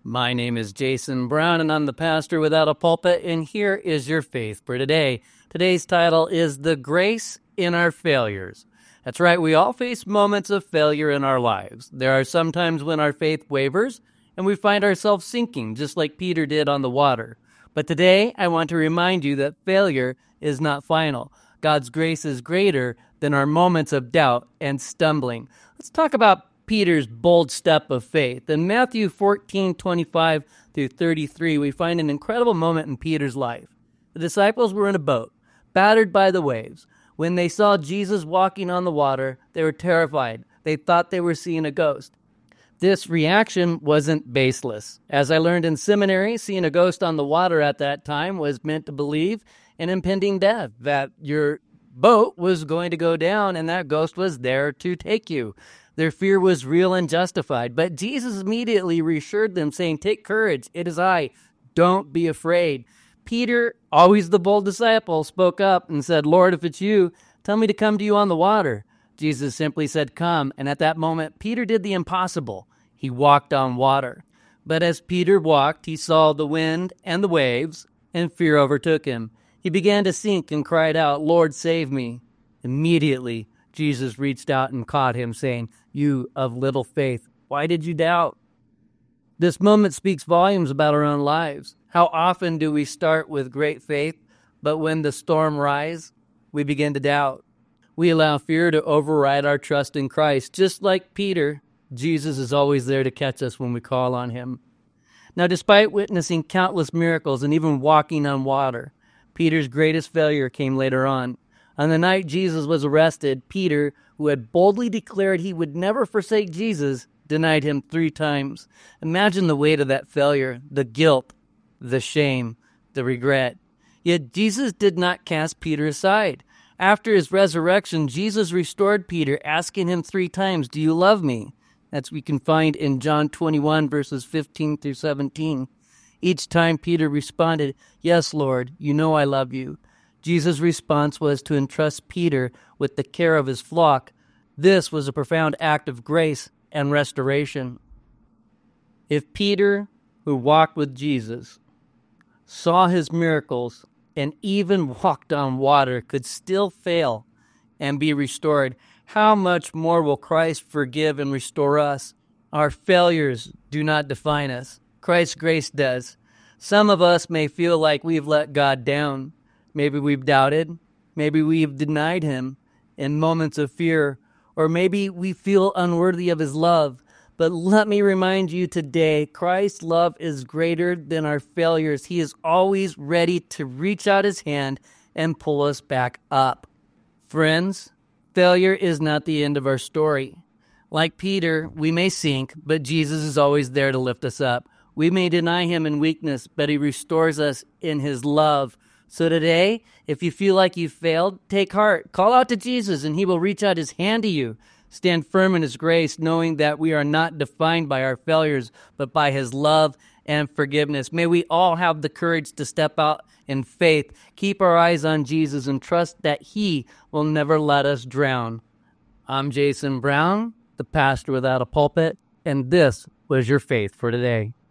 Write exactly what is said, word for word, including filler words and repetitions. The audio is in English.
My name is Jason Brown, and I'm the pastor without a pulpit, and here is your faith for today. Today's title is The Grace in Our Failures. That's right, we all face moments of failure in our lives. There are some times when our faith wavers, and we find ourselves sinking, just like Peter did on the water. But today, I want to remind you that failure is not final. God's grace is greater than our moments of doubt and stumbling. Let's talk about Peter's bold step of faith. In Matthew fourteen, twenty-five through thirty-three, we find an incredible moment in Peter's life. The disciples were in a boat, battered by the waves. When they saw Jesus walking on the water, they were terrified. They thought they were seeing a ghost. This reaction wasn't baseless. As I learned in seminary, seeing a ghost on the water at that time was meant to believe in impending death, that your boat was going to go down and that ghost was there to take you. Their fear was real and justified, but Jesus immediately reassured them, saying, "Take courage, it is I, don't be afraid." Peter, always the bold disciple, spoke up and said, "Lord, if it's you, tell me to come to you on the water." Jesus simply said, "Come," and at that moment, Peter did the impossible. He walked on water. But as Peter walked, he saw the wind and the waves, and fear overtook him. He began to sink and cried out, "Lord, save me." Immediately, Jesus reached out and caught him, saying, "You of little faith, why did you doubt?" This moment speaks volumes about our own lives. How often do we start with great faith, but when the storm rises, we begin to doubt? We allow fear to override our trust in Christ. Just like Peter, Jesus is always there to catch us when we call on him. Now, despite witnessing countless miracles and even walking on water, Peter's greatest failure came later on. On the night Jesus was arrested, Peter, who had boldly declared he would never forsake Jesus, denied him three times. Imagine the weight of that failure, the guilt, the shame, the regret. Yet Jesus did not cast Peter aside. After his resurrection, Jesus restored Peter, asking him three times, "Do you love me?" That's we can find in John twenty-one, verses fifteen through seventeen. Each time Peter responded, "Yes, Lord, you know I love you." Jesus' response was to entrust Peter with the care of his flock. This was a profound act of grace and restoration. If Peter, who walked with Jesus, saw his miracles, and even walked on water, could still fail and be restored, how much more will Christ forgive and restore us? Our failures do not define us. Christ's grace does. Some of us may feel like we've let God down. Maybe we've doubted. Maybe we've denied him in moments of fear. Or maybe we feel unworthy of his love. But let me remind you today, Christ's love is greater than our failures. He is always ready to reach out his hand and pull us back up. Friends, failure is not the end of our story. Like Peter, we may sink, but Jesus is always there to lift us up. We may deny him in weakness, but he restores us in his love. So today, if you feel like you failed, take heart. Call out to Jesus, and he will reach out his hand to you. Stand firm in his grace, knowing that we are not defined by our failures, but by his love and forgiveness. May we all have the courage to step out in faith, keep our eyes on Jesus, and trust that he will never let us drown. I'm Jason Brown, the pastor without a pulpit, and this was your faith for today.